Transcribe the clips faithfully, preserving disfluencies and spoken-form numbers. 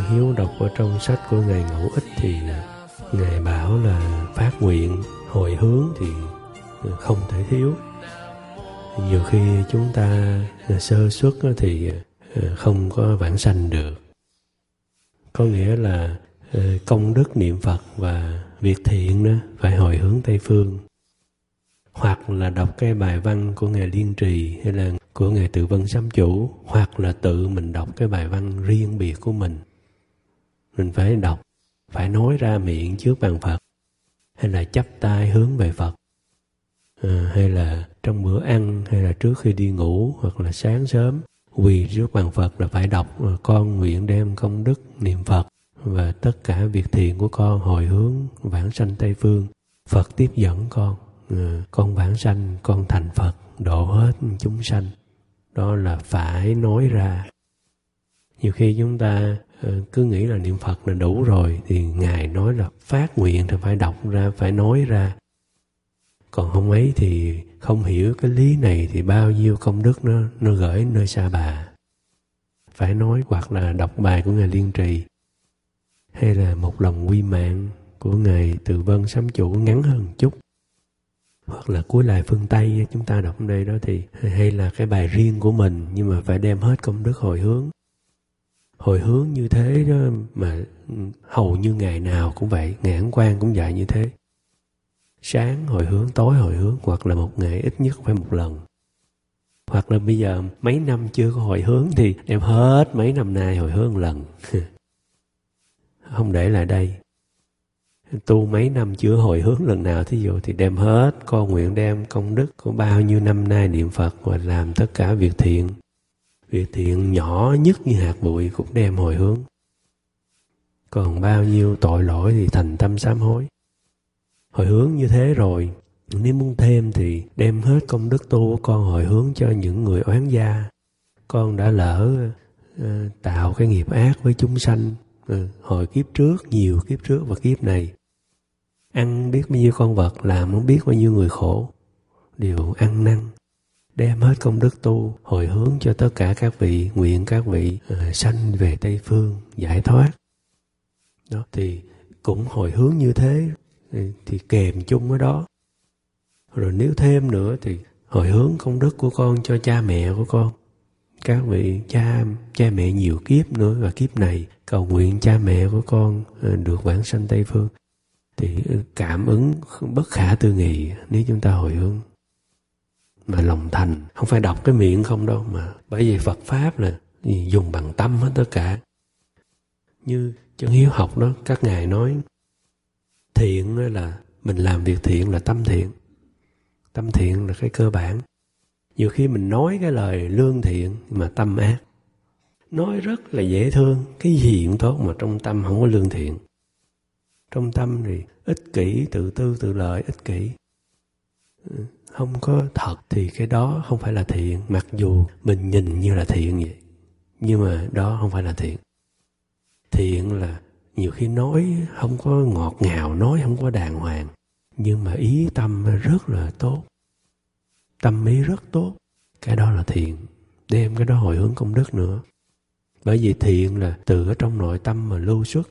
Chân Hiếu đọc ở trong sách của Ngài Ngẫu Ích thì Ngài bảo là phát nguyện, hồi hướng thì không thể thiếu. Nhiều khi chúng ta sơ suất thì không có vãng sanh được. Có nghĩa là công đức niệm Phật và việc thiện đó phải hồi hướng Tây Phương. Hoặc là đọc cái bài văn của Ngài Liên Trì hay là của Ngài Tự Vân Sám Chủ, hoặc là tự mình đọc cái bài văn riêng biệt của mình. Mình phải đọc, phải nói ra miệng trước bàn Phật, hay là chắp tay hướng về Phật, à, hay là trong bữa ăn, hay là trước khi đi ngủ, hoặc là sáng sớm quỳ trước bàn Phật là phải đọc: con nguyện đem công đức niệm Phật và tất cả việc thiện của con hồi hướng vãng sanh Tây Phương. Phật tiếp dẫn con, à, con vãng sanh, con thành Phật, độ hết chúng sanh. Đó là phải nói ra. Nhiều khi chúng ta cứ nghĩ là niệm Phật là đủ rồi, thì Ngài nói là phát nguyện thì phải đọc ra, phải nói ra. Còn không ấy thì không hiểu cái lý này thì bao nhiêu công đức nó, nó gửi nơi xa bà. Phải nói, hoặc là đọc bài của Ngài Liên Trì, hay là một lòng quy mạng của Ngài Từ Vân Sám Chủ ngắn hơn chút, hoặc là cuối lại phương Tây chúng ta đọc ở đây đó, thì hay là cái bài riêng của mình, nhưng mà phải đem hết công đức hồi hướng. Hồi hướng như thế đó mà hầu như ngày nào cũng vậy, ngày Ấn Quang cũng dạy như thế. Sáng hồi hướng, tối hồi hướng, hoặc là một ngày ít nhất phải một lần. Hoặc là bây giờ mấy năm chưa có hồi hướng thì đem hết mấy năm nay hồi hướng một lần. Không để lại đây. Tu mấy năm chưa hồi hướng lần nào thí dụ thì đem hết, con nguyện đem công đức của bao nhiêu năm nay niệm Phật và làm tất cả việc thiện. Việc thiện nhỏ nhất như hạt bụi cũng đem hồi hướng. Còn bao nhiêu tội lỗi thì thành tâm sám hối. Hồi hướng như thế rồi, nếu muốn thêm thì đem hết công đức tu của con hồi hướng cho những người oán gia. Con đã lỡ uh, tạo cái nghiệp ác với chúng sanh uh, hồi kiếp trước, nhiều kiếp trước và kiếp này. Ăn biết bao nhiêu con vật, làm không biết bao nhiêu người khổ, đều ăn năn. Đem hết công đức tu hồi hướng cho tất cả các vị, nguyện các vị uh, sanh về Tây Phương giải thoát. Đó thì cũng hồi hướng như thế thì, thì kèm chung với đó. Rồi nếu thêm nữa thì hồi hướng công đức của con cho cha mẹ của con. Các vị cha cha mẹ nhiều kiếp nữa, và kiếp này cầu nguyện cha mẹ của con uh, được vãng sanh Tây Phương. Thì cảm ứng bất khả tư nghị nếu chúng ta hồi hướng. Mà lòng thành, không phải đọc cái miệng không đâu, mà bởi vì Phật Pháp là dùng bằng tâm hết tất cả. Như Chân Hiếu học đó, các ngài nói thiện là mình làm việc thiện là tâm thiện. Tâm thiện là cái cơ bản. Nhiều khi mình nói cái lời lương thiện mà tâm ác. Nói rất là dễ thương, cái gì cũng tốt mà trong tâm không có lương thiện. Trong tâm thì ích kỷ, tự tư, tự lợi, ích kỷ. Không có thật thì cái đó không phải là thiện. Mặc dù mình nhìn như là thiện vậy, nhưng mà đó không phải là thiện. Thiện là nhiều khi nói không có ngọt ngào, nói không có đàng hoàng, nhưng mà ý tâm rất là tốt. Tâm ý rất tốt. Cái đó là thiện. Đem cái đó hồi hướng công đức nữa. Bởi vì thiện là từ ở trong nội tâm mà lưu xuất.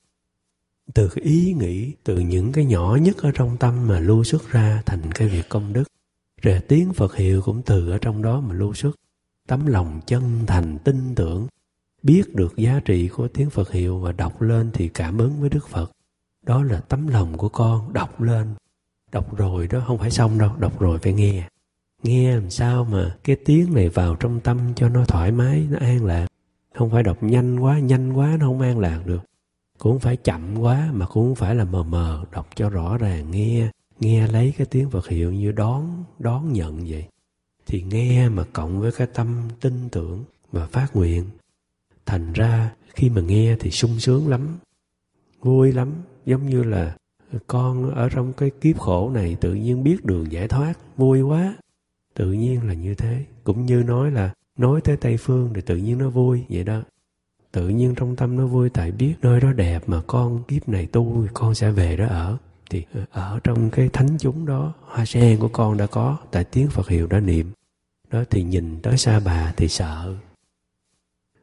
Từ cái ý nghĩ, từ những cái nhỏ nhất ở trong tâm mà lưu xuất ra thành cái việc công đức. Rồi tiếng Phật hiệu cũng từ ở trong đó mà lưu xuất. Tấm lòng chân thành, tin tưởng, biết được giá trị của tiếng Phật hiệu và đọc lên thì cảm ứng với Đức Phật. Đó là tấm lòng của con, đọc lên. Đọc rồi đó không phải xong đâu, đọc rồi phải nghe. Nghe làm sao mà cái tiếng này vào trong tâm cho nó thoải mái, nó an lạc. Không phải đọc nhanh quá, nhanh quá nó không an lạc được. Cũng phải chậm quá mà cũng không phải là mờ mờ, đọc cho rõ ràng, nghe, nghe lấy cái tiếng Phật hiệu như đón, đón nhận vậy. Thì nghe mà cộng với cái tâm tin tưởng và phát nguyện. Thành ra khi mà nghe thì sung sướng lắm, vui lắm, giống như là con ở trong cái kiếp khổ này tự nhiên biết đường giải thoát, vui quá. Tự nhiên là như thế, cũng như nói là nói tới Tây Phương thì tự nhiên nó vui vậy đó. Tự nhiên trong tâm nó vui tại biết nơi đó đẹp mà con kiếp này tu con sẽ về đó ở. Thì ở trong cái thánh chúng đó, hoa sen của con đã có, tại tiếng Phật hiệu đã niệm. Đó thì nhìn tới Sa Bà thì sợ.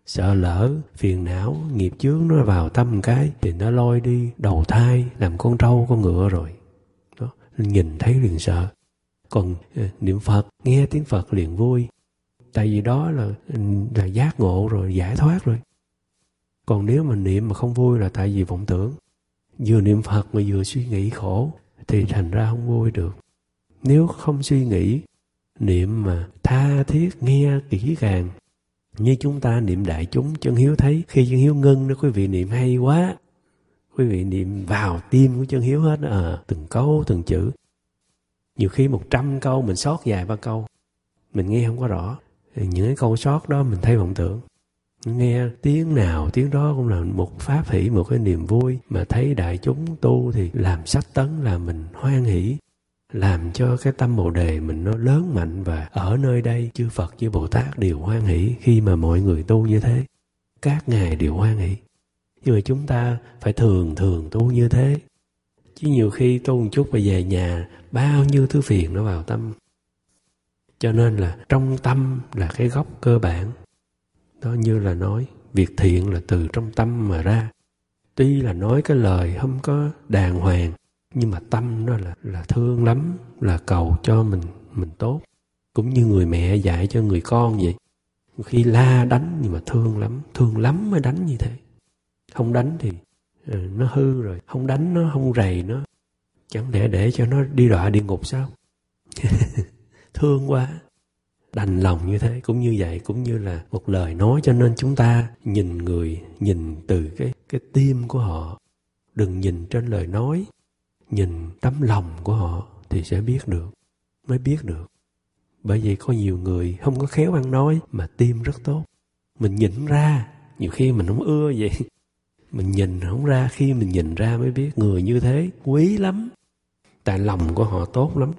Sợ lỡ phiền não, nghiệp chướng nó vào tâm cái thì nó lôi đi đầu thai làm con trâu con ngựa rồi. Đó, nhìn thấy liền sợ. Còn niệm Phật, nghe tiếng Phật liền vui. Tại vì đó là, là giác ngộ rồi, giải thoát rồi. Còn nếu mà niệm mà không vui là tại vì vọng tưởng. Vừa niệm Phật mà vừa suy nghĩ khổ thì thành ra không vui được. Nếu không suy nghĩ, niệm mà tha thiết nghe kỹ càng, như chúng ta niệm đại chúng, chân hiếu thấy khi chân hiếu ngưng đó, quý vị niệm hay quá. Quý vị niệm vào tim của chân hiếu hết, à, từng câu từng chữ. Nhiều khi một trăm câu mình sót vài ba câu, mình nghe không có rõ. Những cái câu sót đó mình thấy vọng tưởng. Nghe tiếng nào tiếng đó cũng là một pháp hỷ, một cái niềm vui. Mà thấy đại chúng tu thì làm sách tấn, làm mình hoan hỷ, làm cho cái tâm Bồ Đề mình nó lớn mạnh. Và ở nơi đây chư Phật chư Bồ Tát đều hoan hỷ khi mà mọi người tu như thế. Các ngài đều hoan hỷ. Nhưng mà chúng ta phải thường thường tu như thế. Chứ nhiều khi tu một chút và về nhà bao nhiêu thứ phiền nó vào tâm. Cho nên là trong tâm là cái gốc cơ bản. Đó, như là nói việc thiện là từ trong tâm mà ra. Tuy là nói cái lời không có đàng hoàng, nhưng mà tâm nó là, là thương lắm, là cầu cho mình mình tốt. Cũng như người mẹ dạy cho người con vậy. Khi la đánh nhưng mà thương lắm, thương lắm mới đánh như thế. Không đánh thì uh, nó hư rồi, không đánh nó, không rầy nó. Chẳng lẽ để cho nó đi đọa địa ngục sao? Thương quá. Đành lòng như thế, cũng như vậy, cũng như là một lời nói. Cho nên chúng ta nhìn người, nhìn từ cái, cái tim của họ. Đừng nhìn trên lời nói, nhìn tấm lòng của họ thì sẽ biết được, mới biết được. Bởi vì có nhiều người không có khéo ăn nói mà tim rất tốt. Mình nhìn ra, nhiều khi mình không ưa vậy. Mình nhìn không ra, khi mình nhìn ra mới biết người như thế quý lắm. Tại lòng của họ tốt lắm.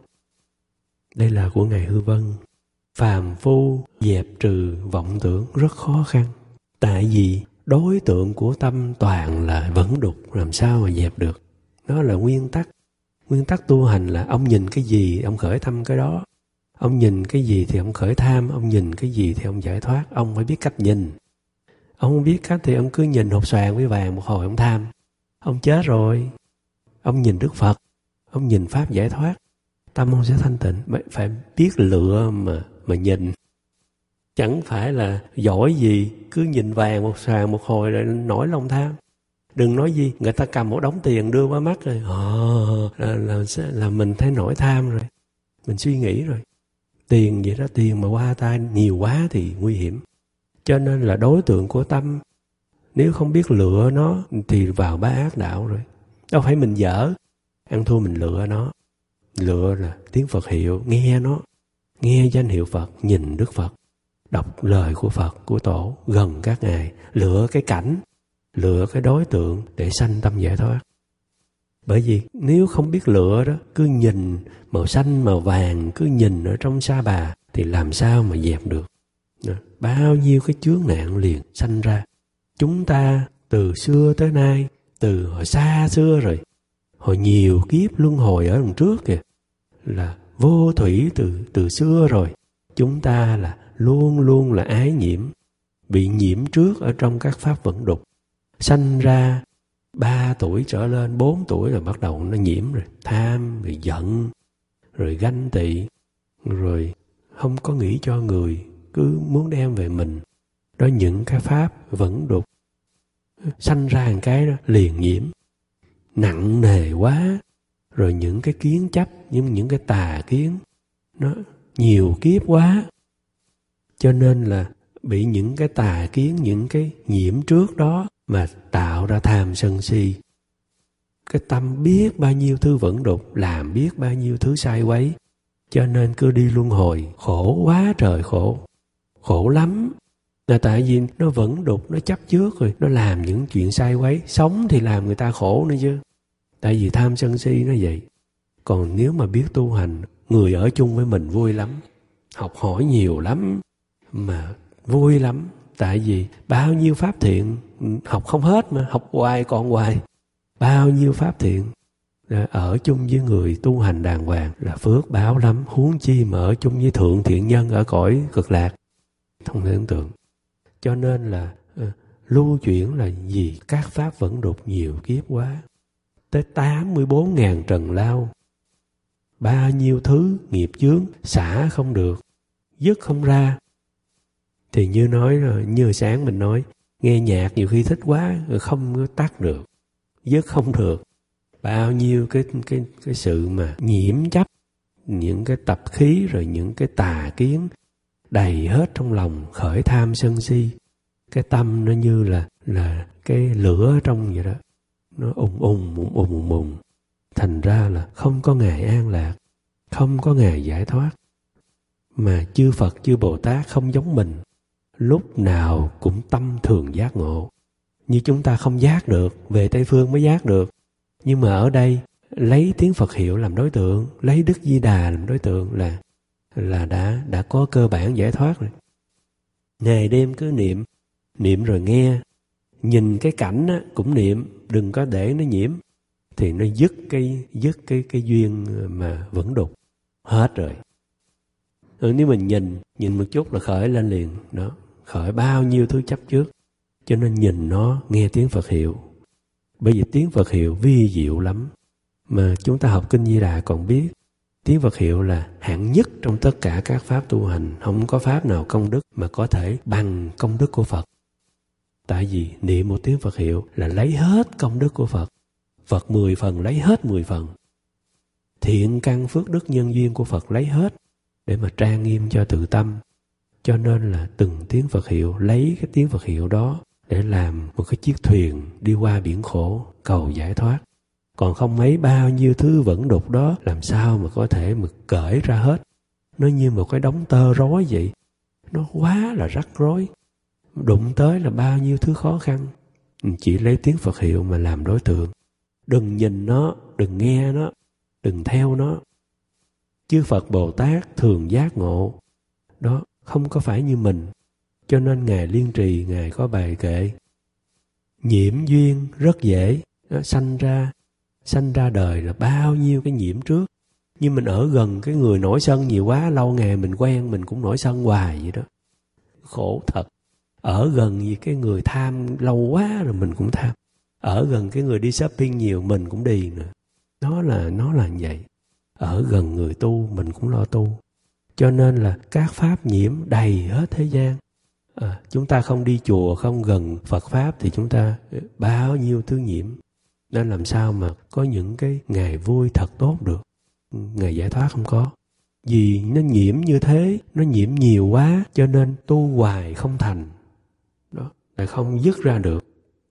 Đây là của Ngài Hư Vân. Phàm phu dẹp trừ vọng tưởng rất khó khăn. Tại vì đối tượng của tâm toàn là vẫn đục, làm sao mà dẹp được. Đó là nguyên tắc. Nguyên tắc tu hành là ông nhìn cái gì, ông khởi tâm cái đó. Ông nhìn cái gì thì ông khởi tham, ông nhìn cái gì thì ông giải thoát. Ông phải biết cách nhìn. Ông không biết cách thì ông cứ nhìn hột xoàn với vàng một hồi ông tham. Ông chết rồi. Ông nhìn Đức Phật, ông nhìn Pháp giải thoát. Tâm ông sẽ thanh tịnh. Phải biết lựa mà, mà nhìn. Chẳng phải là giỏi gì, cứ nhìn vàng một xoàn một hồi rồi nổi lòng tham. Đừng nói gì, người ta cầm một đống tiền đưa qua mắt rồi. Ờ, là, là, là mình thấy nổi tham rồi. Mình suy nghĩ rồi. Tiền vậy đó, tiền mà qua tay nhiều quá thì nguy hiểm. Cho nên là đối tượng của tâm, nếu không biết lựa nó thì vào ba ác đạo rồi. Đâu phải mình dở, ăn thua mình lựa nó. Lựa là tiếng Phật hiệu, nghe nó. Nghe danh hiệu Phật, nhìn Đức Phật. Đọc lời của Phật, của Tổ, gần các ngài. Lựa cái cảnh, lựa cái đối tượng để sanh tâm giải thoát. Bởi vì nếu không biết lựa đó, cứ nhìn màu xanh, màu vàng, cứ nhìn ở trong sa bà thì làm sao mà dẹp được. Bao nhiêu cái chướng nạn liền sanh ra. Chúng ta từ xưa tới nay, từ hồi xa xưa rồi, hồi nhiều kiếp luân hồi ở đằng trước kìa, là vô thủy từ, từ xưa rồi. Chúng ta là luôn luôn là ái nhiễm, bị nhiễm trước ở trong các pháp vận đục. Sanh ra ba tuổi trở lên, bốn tuổi là bắt đầu nó nhiễm rồi. Tham, rồi giận, rồi ganh tị, rồi không có nghĩ cho người, cứ muốn đem về mình. Đó những cái pháp vẫn đục. Sanh ra một cái đó liền nhiễm. Nặng nề quá. Rồi những cái kiến chấp, những, những cái tà kiến, nó nhiều kiếp quá. Cho nên là bị những cái tà kiến, những cái nhiễm trước đó mà tạo ra tham sân si. Cái tâm biết bao nhiêu thứ vẫn đục, làm biết bao nhiêu thứ sai quấy. Cho nên cứ đi luân hồi, khổ quá trời khổ. Khổ lắm. Là tại vì nó vẫn đục, nó chấp trước rồi, nó làm những chuyện sai quấy. Sống thì làm người ta khổ nữa chứ. Tại vì tham sân si nó vậy. Còn nếu mà biết tu hành, người ở chung với mình vui lắm. Học hỏi nhiều lắm. Mà vui lắm. Tại vì bao nhiêu pháp thiện, học không hết mà, học hoài còn hoài. Bao nhiêu pháp thiện, ở chung với người tu hành đàng hoàng là phước báo lắm. Huống chi mà ở chung với thượng thiện nhân ở cõi cực lạc, không thể tưởng tượng. Cho nên là lưu chuyển là gì? Các pháp vẫn đục nhiều kiếp quá. Tới tám mươi bốn ngàn trần lao. Bao nhiêu thứ nghiệp chướng xả không được, dứt không ra. Thì như nói rồi, như sáng mình nói, nghe nhạc nhiều khi thích quá, không có tắt được, dứt không được. Bao nhiêu cái, cái, cái sự mà nhiễm chấp, những cái tập khí rồi những cái tà kiến đầy hết trong lòng, khởi tham sân si. Cái tâm nó như là là cái lửa trong vậy đó, nó ùng ùng ùng ùng ùng ùng. Thành ra là không có ngày an lạc, không có ngày giải thoát. Mà chư Phật, chư Bồ Tát không giống mình, lúc nào cũng tâm thường giác ngộ. Như chúng ta không giác được, về Tây Phương mới giác được. Nhưng mà ở đây, lấy tiếng Phật hiệu làm đối tượng, lấy Đức Di Đà làm đối tượng là là đã đã có cơ bản giải thoát rồi. Ngày đêm cứ niệm, niệm rồi nghe, nhìn cái cảnh á, cũng niệm, đừng có để nó nhiễm, thì nó dứt cái dứt cái cái duyên mà vẫn đục hết rồi. Ừ, nếu mình nhìn nhìn một chút là khởi lên liền đó, khởi bao nhiêu thứ chấp trước. Cho nên nhìn nó, nghe tiếng Phật hiệu. Bởi vì tiếng Phật hiệu vi diệu lắm. Mà chúng ta học Kinh Di Đà còn biết tiếng Phật hiệu là hạng nhất trong tất cả các pháp tu hành. Không có pháp nào công đức mà có thể bằng công đức của Phật. Tại vì niệm một tiếng Phật hiệu là lấy hết công đức của Phật. Phật mười phần lấy hết mười phần. Thiện căn phước đức nhân duyên của Phật lấy hết để mà trang nghiêm cho tự tâm. Cho nên là từng tiếng Phật hiệu, lấy cái tiếng Phật hiệu đó để làm một cái chiếc thuyền đi qua biển khổ, cầu giải thoát. Còn không mấy bao nhiêu thứ vẫn đục đó, làm sao mà có thể mà cởi ra hết. Nó như một cái đống tơ rối vậy. Nó quá là rắc rối. Đụng tới là bao nhiêu thứ khó khăn. Chỉ lấy tiếng Phật hiệu mà làm đối tượng. Đừng nhìn nó, đừng nghe nó, đừng theo nó. Chư Phật Bồ Tát thường giác ngộ. Đó, không có phải như mình. Cho nên Ngài Liên Trì, Ngài có bài kệ. Nhiễm duyên rất dễ, nó sanh ra. Sanh ra đời là bao nhiêu cái nhiễm trước. Nhưng mình ở gần cái người nổi sân nhiều quá, lâu ngày mình quen, mình cũng nổi sân hoài vậy đó. Khổ thật. Ở gần gì cái người tham lâu quá rồi mình cũng tham. Ở gần cái người đi shopping nhiều mình cũng đi nữa. Nó là, nó là như vậy. Ở gần người tu mình cũng lo tu. Cho nên là các pháp nhiễm đầy hết thế gian. À, chúng ta không đi chùa, không gần Phật Pháp thì chúng ta bao nhiêu thứ nhiễm. Nên làm sao mà có những cái ngày vui thật tốt được. Ngày giải thoát không có. Vì nó nhiễm như thế, nó nhiễm nhiều quá cho nên tu hoài không thành. Đó, lại không dứt ra được.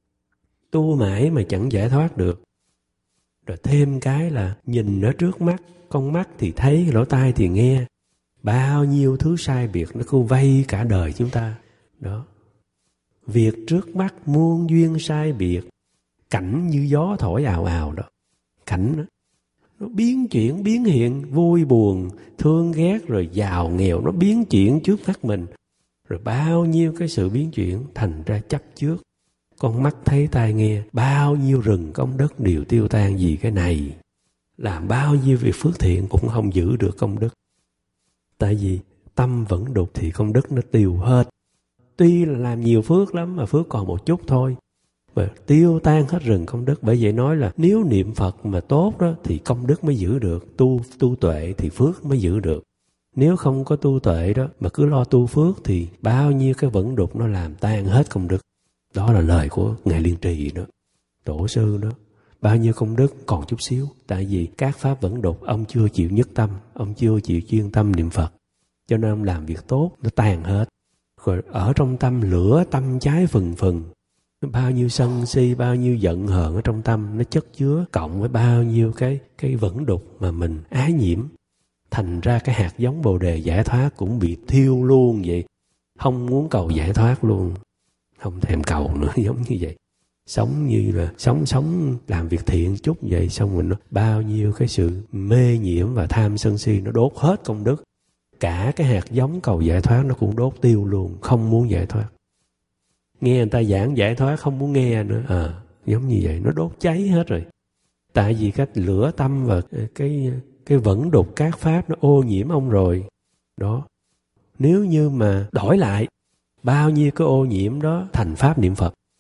Tu mãi mà chẳng giải thoát được. Rồi thêm cái là nhìn ở trước mắt, con mắt thì thấy, lỗ tai thì nghe. Bao nhiêu thứ sai biệt nó cứ vây cả đời chúng ta. Đó. Việc trước mắt muôn duyên sai biệt, cảnh như gió thổi ào ào đó. Cảnh đó, nó biến chuyển, biến hiện, vui buồn, thương ghét rồi giàu nghèo, nó biến chuyển trước mắt mình. Rồi bao nhiêu cái sự biến chuyển thành ra chấp trước. Con mắt thấy tai nghe, bao nhiêu rừng công đức đều tiêu tan vì cái này. Làm bao nhiêu việc phước thiện cũng không giữ được công đức. Tại vì tâm vẫn đục thì công đức nó tiêu hết. Tuy là làm nhiều phước lắm mà phước còn một chút thôi. Mà tiêu tan hết rừng công đức. Bởi vậy nói là nếu niệm Phật mà tốt đó thì công đức mới giữ được. Tu, tu tuệ thì phước mới giữ được. Nếu không có tu tuệ đó mà cứ lo tu phước thì bao nhiêu cái vẫn đục nó làm tan hết công đức. Đó là lời của Ngài Liên Trì đó, tổ sư đó. Bao nhiêu công đức còn chút xíu. Tại vì các pháp vẫn đục, ông chưa chịu nhất tâm, ông chưa chịu chuyên tâm niệm Phật. Cho nên ông làm việc tốt, nó tàn hết. Rồi ở trong tâm lửa, tâm cháy phừng phừng. Bao nhiêu sân si, bao nhiêu giận hờn ở trong tâm, nó chất chứa cộng với bao nhiêu cái, cái vẫn đục mà mình ái nhiễm. Thành ra cái hạt giống Bồ Đề giải thoát cũng bị thiêu luôn vậy. Không muốn cầu giải thoát luôn. Không thèm cầu nữa, giống như vậy. Sống như là sống sống làm việc thiện chút vậy, xong mình nó bao nhiêu cái sự mê nhiễm và tham sân si nó đốt hết công đức. Cả cái hạt giống cầu giải thoát nó cũng đốt tiêu luôn, không muốn giải thoát. Nghe người ta giảng giải thoát không muốn nghe nữa, à, giống như vậy, nó đốt cháy hết rồi. Tại vì cái lửa tâm và cái cái vẫn đục các pháp nó ô nhiễm ông rồi. Đó. Nếu như mà đổi lại bao nhiêu cái ô nhiễm đó thành pháp niệm Phật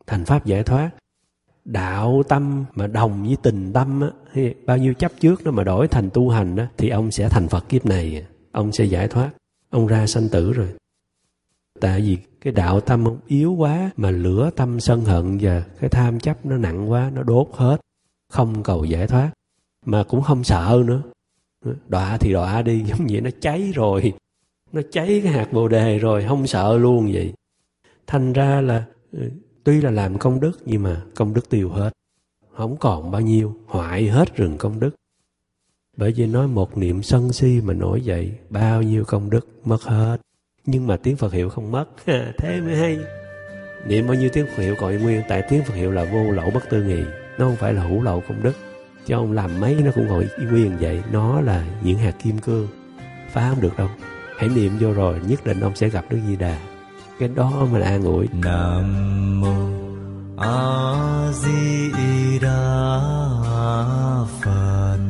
thành pháp giải thoát. Đạo tâm mà đồng với tình tâm á, bao nhiêu chấp trước nó mà đổi thành tu hành đó, thì ông sẽ thành Phật kiếp này, ông sẽ giải thoát, ông ra sanh tử rồi. Tại vì cái đạo tâm ông yếu quá, mà lửa tâm sân hận và cái tham chấp nó nặng quá, nó đốt hết, không cầu giải thoát, mà cũng không sợ nữa. Đọa thì đọa đi, giống vậy, nó cháy rồi, nó cháy cái hạt bồ đề rồi, không sợ luôn vậy. Thành ra là tuy là làm công đức, nhưng mà công đức tiêu hết, không còn bao nhiêu, hoại hết rừng công đức. Bởi vì nói một niệm sân si mà nổi dậy, bao nhiêu công đức mất hết. Nhưng mà tiếng Phật hiệu không mất, thế mới hay. Niệm bao nhiêu tiếng Phật hiệu còn nguyên, tại tiếng Phật hiệu là vô lậu bất tư nghì, nó không phải là hữu lậu công đức. Chứ ông làm mấy nó cũng còn nguyên vậy. Nó là những hạt kim cương, phá không được đâu. Hãy niệm vô rồi nhất định ông sẽ gặp Đức Di Đà. Cái đó mình an ủi. Nam mô A Di Đà Phật.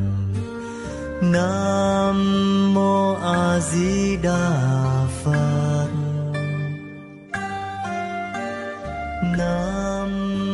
Nam mô A Di Đà Phật. Nam